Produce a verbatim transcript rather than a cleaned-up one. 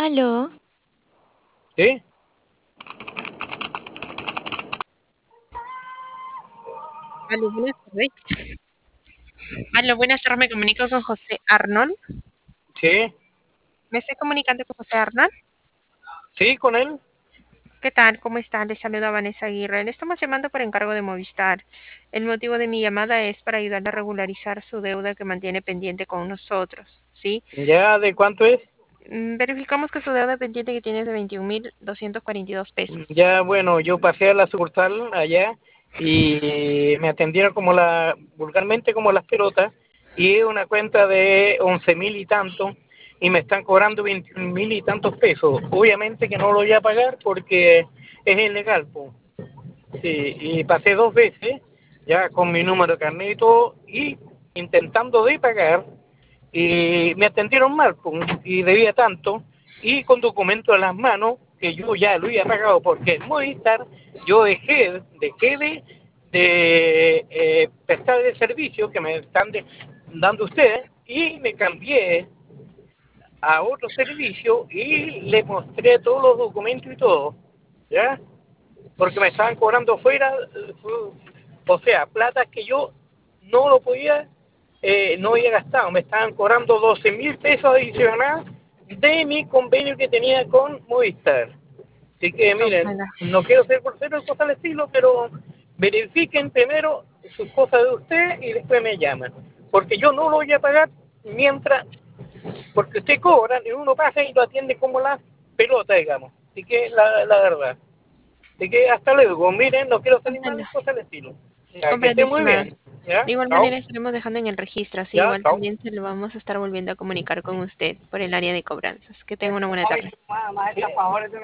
Aló, ¿Sí? Aló, buenas tardes. Aló, buenas tardes. Me comunico con José Arnold. ¿Sí? Me estoy comunicando con José Arnold. ¿Sí con él? ¿Qué tal? ¿Cómo está? Le saluda Vanessa Aguirre. Le estamos llamando por encargo de Movistar. El motivo de mi llamada es para ayudarle a regularizar su deuda que mantiene pendiente con nosotros, ¿sí? ¿Ya de cuánto es? Mm, Verificamos que su deuda pendiente que tiene es de veintiún mil doscientos cuarenta y dos pesos. Ya, bueno, yo pasé a la sucursal allá y me atendieron como la, vulgarmente como las pelotas, y es una cuenta de once mil y tanto, y me están cobrando veintiún mil y tantos pesos. Obviamente que no lo voy a pagar porque es ilegal, po. Sí, y pasé dos veces, ya con mi número de carnet y todo, y intentando de pagar, y me atendieron mal, pues, y debía tanto, y con documentos en las manos, que yo ya lo había pagado, porque en Movistar yo dejé, dejé de, de eh, prestar el servicio que me están de- dando ustedes, y me cambié a otro servicio, y le mostré todos los documentos y todo, ¿ya? Porque me estaban cobrando fuera, eh, o sea, plata que yo no lo podía, eh, no había gastado, me estaban cobrando doce mil pesos adicionales de mi convenio que tenía con Movistar. Así que miren, Comprendo. no quiero ser grosero y cosas del estilo, pero verifiquen primero sus cosas de usted y después me llaman. Porque yo no lo voy a pagar mientras, porque usted cobra y uno pasa y lo atiende como la pelota, digamos. Así que la, la verdad. Así que hasta luego. Miren, no quiero salir mal Comprendo. en cosas del estilo. Ya, que Comprendo, esté muy estimado. bien. ¿Ya? De igual Chao. manera estaremos dejando en el registro, así Ya, igual chao. también se lo vamos a estar volviendo a comunicar con usted por el área de cobranzas. Que tenga una buena tarde. Sí.